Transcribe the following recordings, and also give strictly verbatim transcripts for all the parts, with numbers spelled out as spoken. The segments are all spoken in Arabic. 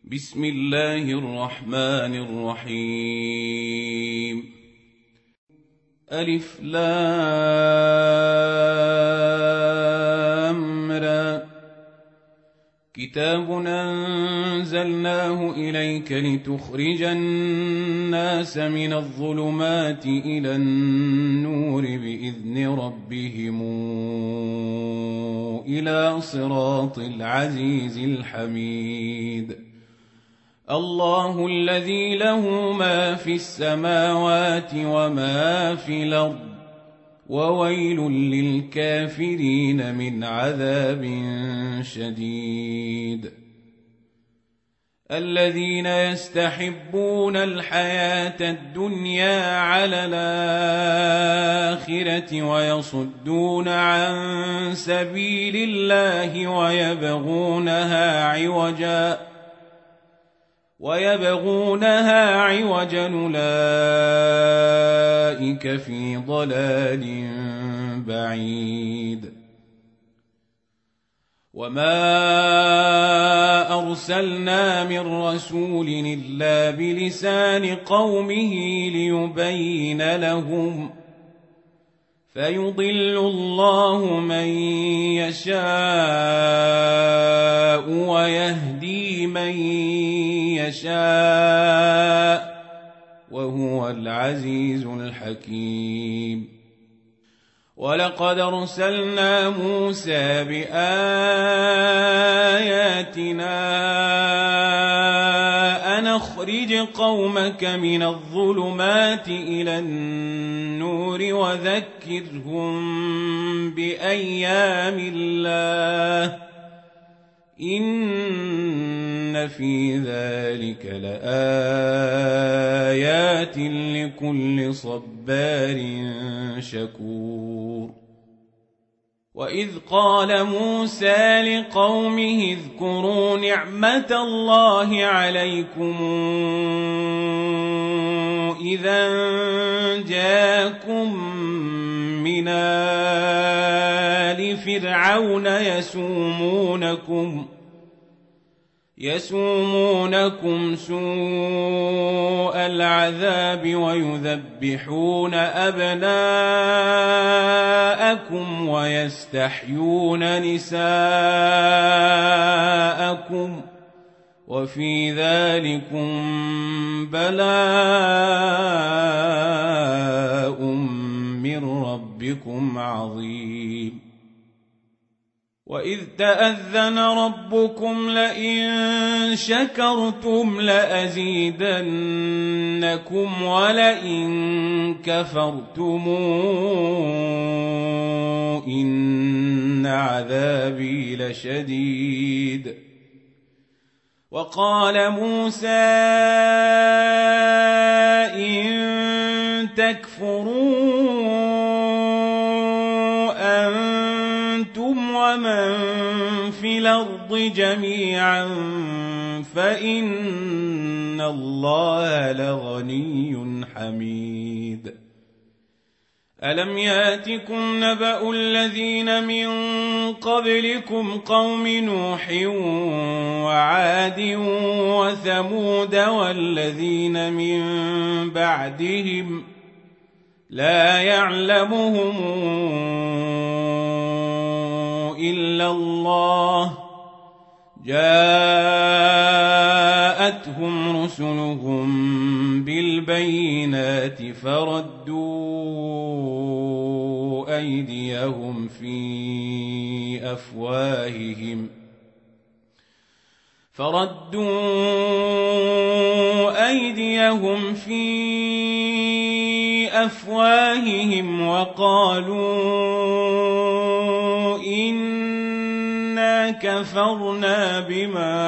بسم الله الرحمن الرحيم. ألف لام را. كتاب أنزلناه إليك لتخرج الناس من الظلمات إلى النور بإذن ربهم إلى صراط العزيز الحميد. الله الذي له ما في السماوات وما في الأرض وويل للكافرين من عذاب شديد. الذين يستحبون الحياة الدنيا على الآخرة ويصدون عن سبيل الله ويبغونها عوجا ويبغونها عوجا أولئك في ضلال بعيد. وما أرسلنا من رسول إلا بلسان قومه ليبين لهم فيضل الله من يشاء ويهدي من يشاء وهو العزيز الحكيم. ولقد أرسلنا موسى بآياتنا أن أخرج قومك من الظلمات إلى النور وذكرهم بأيام الله إن في ذلك لآيات لكل صبار شكور. وإذ قال موسى لقومه اذكروا نعمة الله عليكم إذا جاءكم من آل فرعون يسومونكم يسومونكم سوء العذاب ويذبحون أبناءكم ويستحيون نساءكم وفي ذلكم بلاء من ربكم عظيم. وإذ تأذن ربكم لئن شكرتم لأزيدنكم ولئن كفرتم إن عذابي لشديد. وقال موسى إن تكفروا أنتم ومن في الأرض جميعا فإن الله لغني حميد. ألم يأتكم نبأ الذين من قبلكم قوم نوح وعاد وثمود والذين من بعدهم لا يعلمهم إلا الله جاءتهم رسلهم بالبينات فردوا أيديهم في أفواههم فردوا أيديهم في أفواههم وقالوا إنا كفرنا بما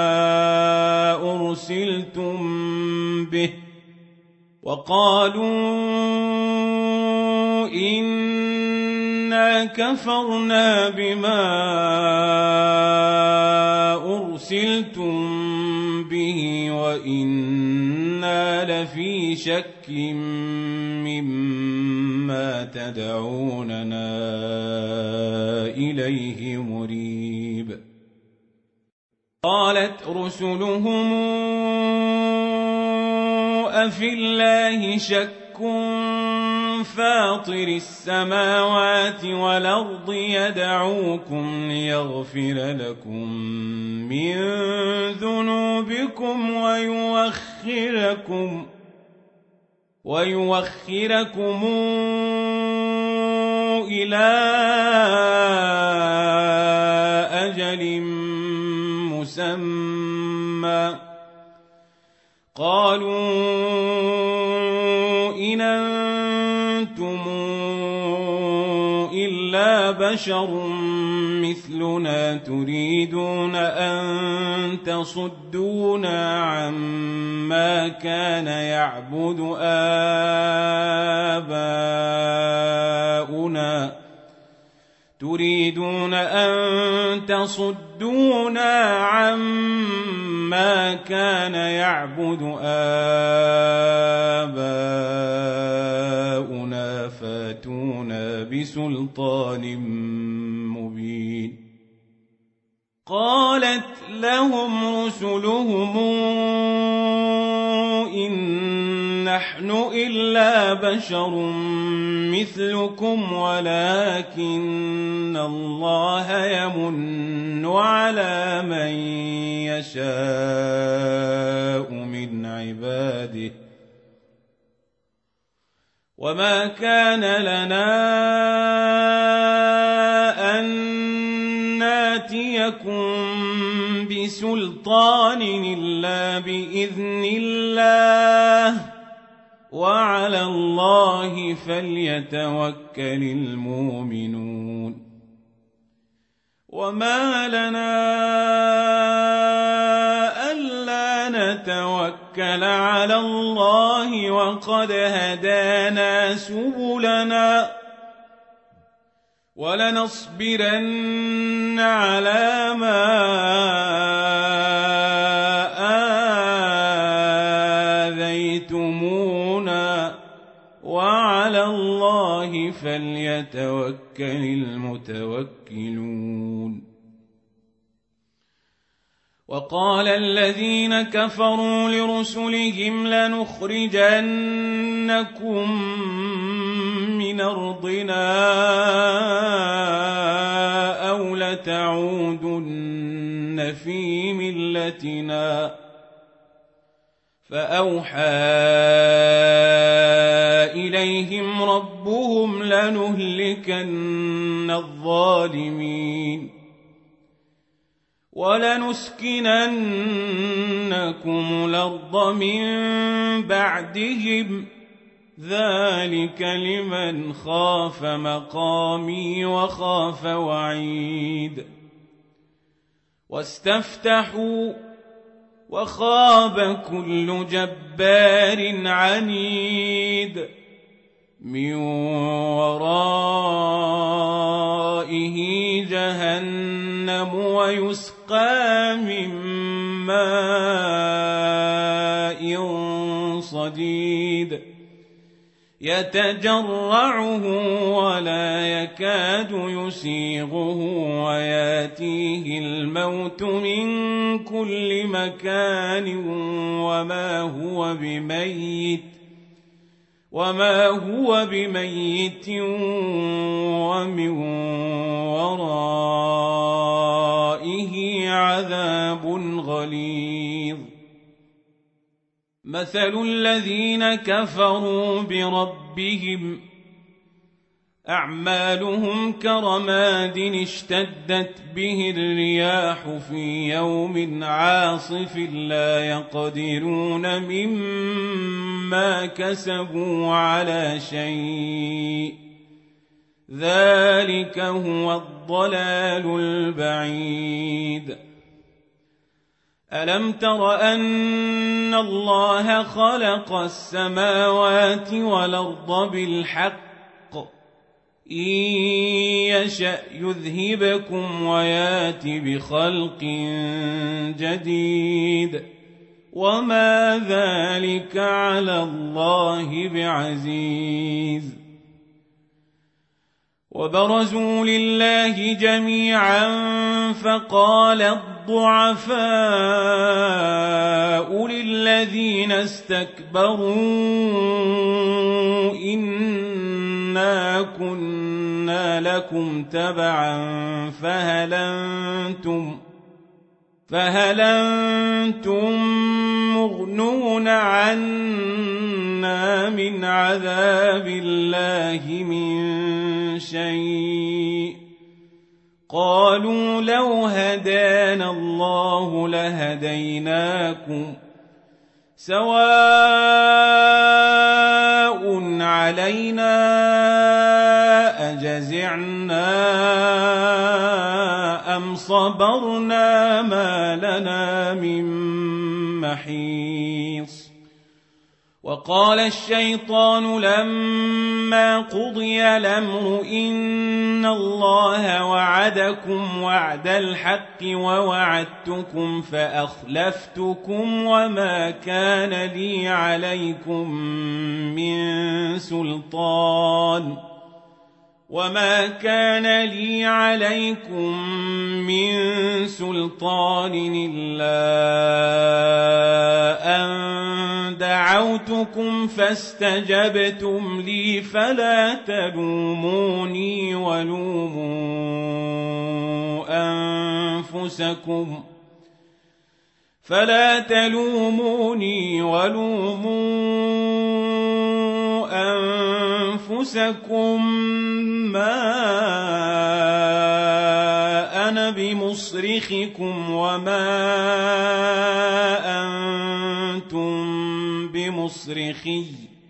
أرسلتم به وقالوا إنا كفرنا بما أرسلتم به وإنا لفي شك مما تدعوننا إليه مريب. قالت رسلهم أفي الله شك فاطر السماوات والأرض يدعوكم ليغفر لكم من ذنوبكم ويوخركم ويوخركم إلى أجل مسمى قالوا إن أنتم إلا بشر مثلنا تريدون أن تصدونا عما كان يعبد آباؤنا تريدون أن تصدونا عما كان يعبد آباؤنا فاتونا بسلطان مبين قالت لهم رسلهم إن نحن إلا بشر مثلكم ولكن الله يمن على من يشاء من عباده وما كان لنا أن ناتيكم بسلطان إلا بإذن الله وعلى الله فليتوكل المؤمنون وما لنا ألا نتوكل على الله وقد هدانا سبلنا ولنصبرن على ما آذيتمونا وعلى الله فليتوكل المتوكلون وقال الذين كفروا لرسلهم لنخرجنكم من أرضنا أو لتعودن في ملتنا فأوحى إليهم ربهم لنهلكن الظالمين ولنسكننكم الأرض من بعدهم ذلك لمن خاف مقامي وخاف وعيد واستفتحوا وخاب كل جبار عنيد من ورائه جهنم ويسقى من ماء صديد يتجرعه ولا يكاد يسيغه وياتيه الموت من كل مكان وما هو بميت وما هو بميت ومن ورائه عذاب غليظ مثل الذين كفروا بربهم أعمالهم كرماد اشتدت به الرياح في يوم عاصف لا يقدرون مما كسبوا على شيء ذلك هو الضلال البعيد ألم تر أن الله خلق السماوات والأرض بالحق إن يشأ يذهبكم ويات بخلق جديد وما ذلك على الله بعزيز وبرزوا لله جميعا فقال الضعفاء للذين استكبروا إنا كنا لكم تبعا فهل أنتم فهل أنتم مغنون عنا من عذاب الله من شيء قالوا لو هدانا الله لهديناكم سواء علينا أجزعنا أم صبرنا ما لنا من محيص وقال الشيطان لما قضي الأمر إن الله وعدكم وعد الحق ووعدتكم فأخلفتكم وما كان لي عليكم من سلطان وما كان لي عليكم من سلطان إلا أن دعوتكم فاستجبتم لي فلا تلوموني ولوموا أنفسكم فلا تلوموني ولوموا أنفسكم ما أنا بمصرخكم وما أنتم بمصرخي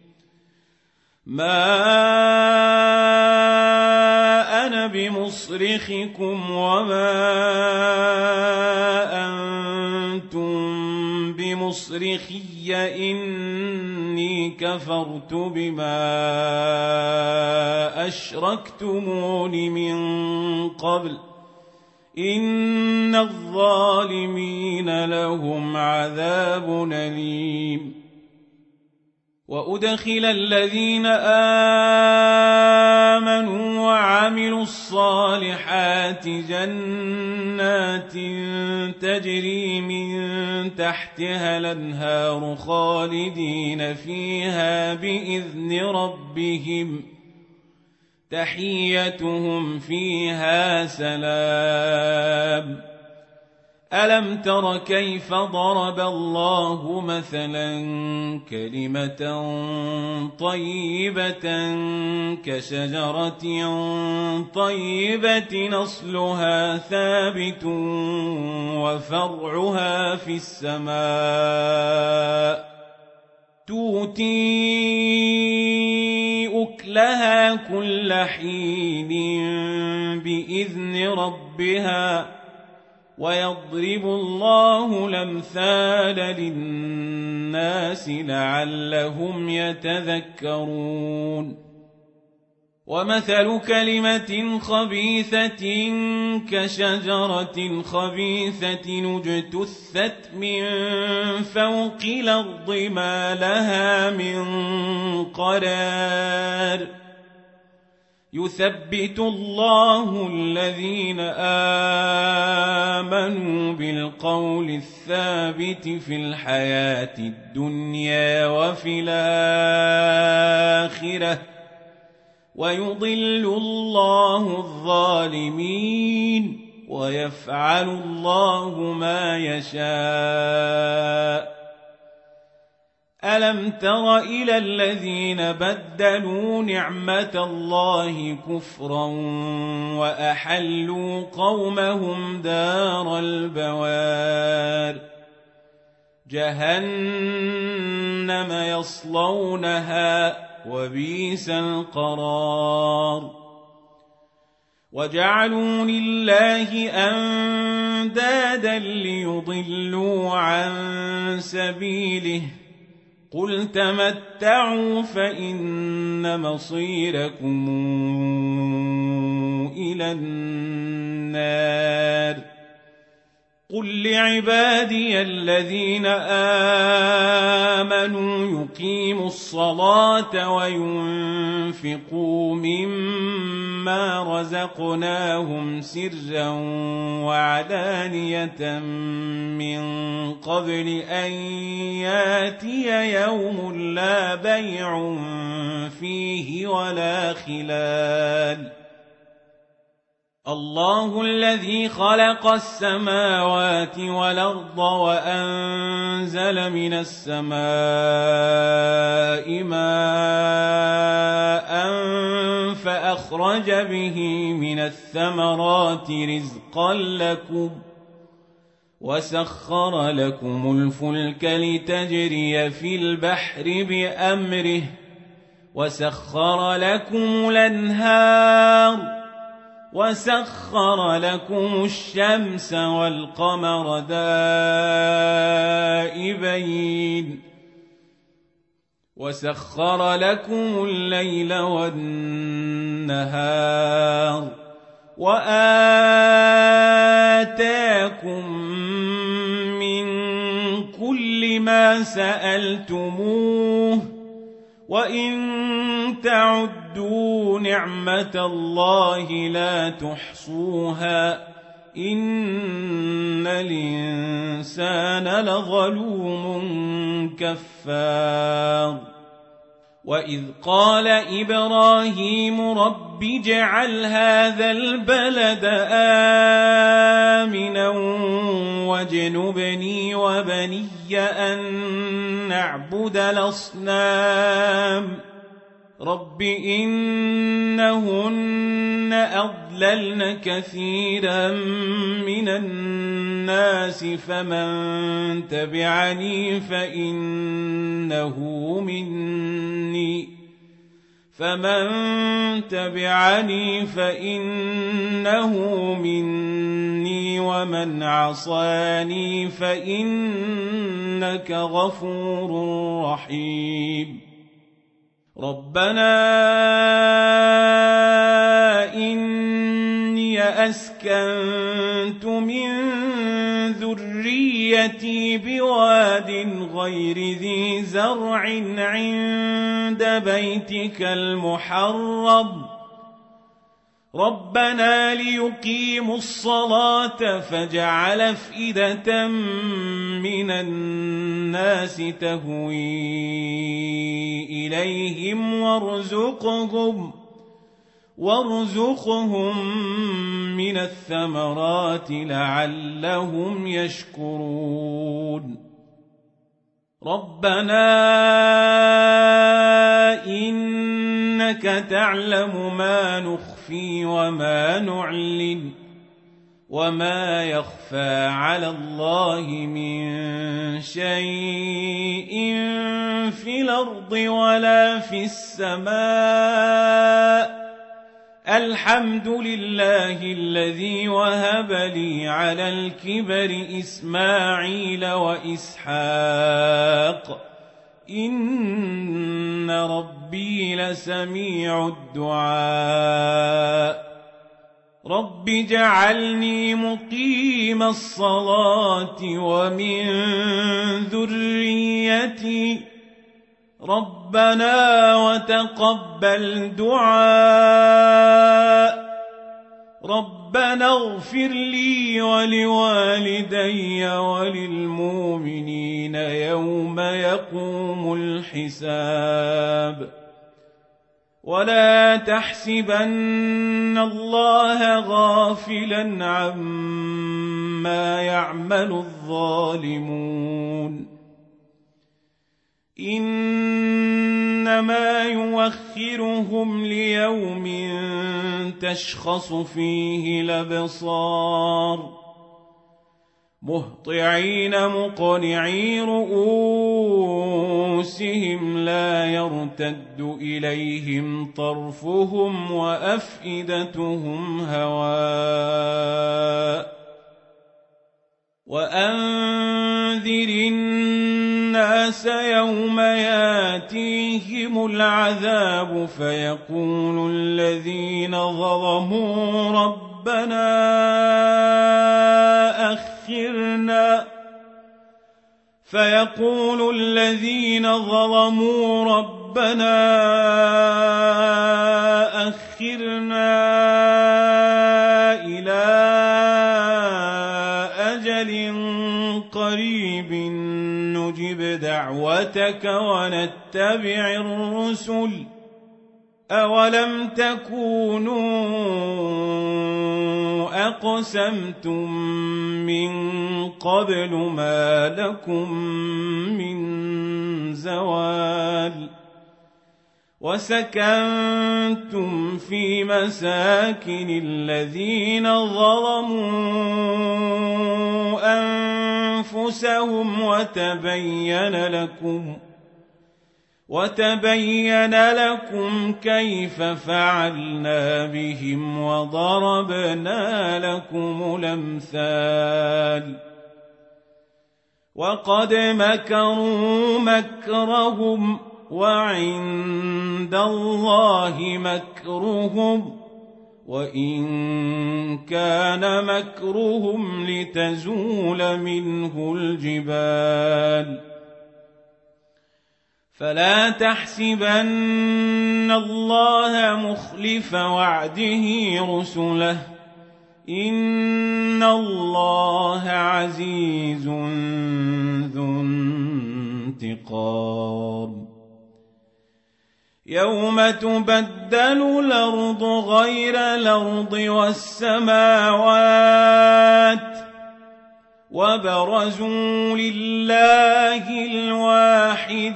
ما أنا بمصرخكم وما أنتم بمصرخي إني كفرت بما أشركتمون من قبل إن الظالمين لهم عذاب أليم وأدخل الذين آمنوا وعملوا الصالحات جنات تجري من تحتها الأنهار خالدين فيها بإذن ربهم تحيتهم فيها سلام ألم تر كيف ضرب الله مثلا كلمة طيبة كشجرة طيبة أصلها ثابت وفرعها في السماء تؤتي أكلها كل حين بإذن ربها ويضرب الله الأمثال للناس لعلهم يتذكرون ومثل كلمة خبيثة كشجرة خبيثة اجتثت من فوق الأرض ما لها من قرار يثبت الله الذين آمنوا بالقول الثابت في الحياة الدنيا وفي الآخرة ويضل الله الظالمين ويفعل الله ما يشاء ألم تر إلى الذين بدلوا نعمة الله كفرا وأحلوا قومهم دار البوار جهنم يصلونها وبئس القرار وجعلوا لله أندادا ليضلوا عن سبيله قل تمتعوا فإن مصيركم إلى النار قل لعبادي الذين آمنوا يقيموا الصلاة وينفقوا مما مما رزقناهم سرا وعلانية من قبل أن ياتي يوم لا بيع فيه ولا خلال. الله الذي خلق السماوات والأرض وأنزل من السماء ماء فأخرج به من الثمرات رزقا لكم وسخر لكم الفلك لتجري في البحر بأمره وسخر لكم الأنهار وسخر لكم الشمس والقمر دائبين وسخر لكم الليل والنهار وآتاكم من كل ما سألتموه وإن تعدوا نعمة الله لا تحصوها إن الإنسان لظلوم كفار. وإذ قال إبراهيم رب اجعل هذا البلد آمنا واجنبني وبني أن نعبد الأصنام رب إنهن أضللن كثيرا من الناس فمن تبعني فإنه مني فمن تبعني فإنه مني ومن عصاني فإنك غفور رحيم. ربنا إني أسكنت من ذريتي بواد غير ذي زرع عند بيتك المحرم ربنا ليقيموا الصلاة فاجعل أفئدة من الناس تهوي إليهم وارزقهم وارزقهم من الثمرات لعلهم يشكرون. ربنا إنك تعلم ما نخفي وما نعلن وما يخفى على الله من شيء في الأرض ولا في السماء الحمد لله الذي وهب لي على الكبر إسماعيل وإسحاق إن ربي لسميع الدعاء. رب اجعلني مقيم الصلاة ومن ذريتي ربنا وتقبل دعاء. ربنا اغفر لي ولوالدي وللمؤمنين يوم يقوم الحساب. ولا تحسبن الله غافلا عما يعمل الظالمون إنما يوخرهم ليوم تشخص فيه الأبصار مهطعين مقنعي رؤوسهم لا يرتد إليهم طرفهم وأفئدتهم هواء. وأنذر الناس يوم ياتيهم العذاب فيقول الذين ظلموا ربنا أخرنا فيقول الذين ظلموا ربنا أخرنا إلى أجل قريب نجب دعوتك ونتبع الرسل أولم تكونوا أقسمتم من قبل ما لكم من زوال وسكنتم في مساكن الذين ظلموا أنفسهم وتبين لكم وتبين لكم كيف فعلنا بهم وضربنا لكم الأمثال وقد مكروا مكرهم وعند الله مكرهم وإن كان مكرهم لتزول منه الجبال فلا تحسبن الله مخلف وعده رسله إن الله عزيز ذو انتقام يوم تبدل الأرض غير الأرض والسماوات وبرزوا لله الواحد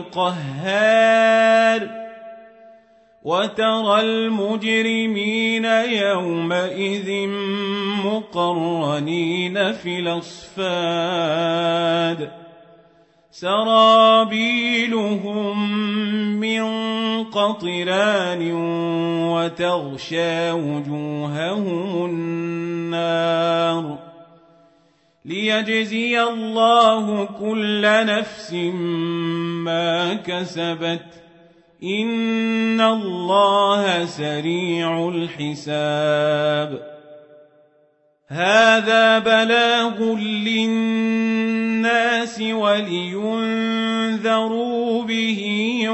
القهار وترى المجرمين يومئذ مقرنين في الأصفاد سرابيلهم من قطران وتغشى وجوههم النار ليجزي الله كل نفس ما كسبت إن الله سريع الحساب هذا بلاغ للناس ولينذروا به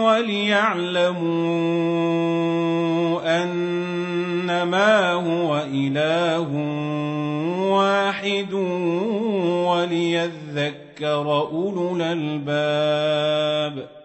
وليعلموا أنما هو إله واحد وليذكر أولو الألباب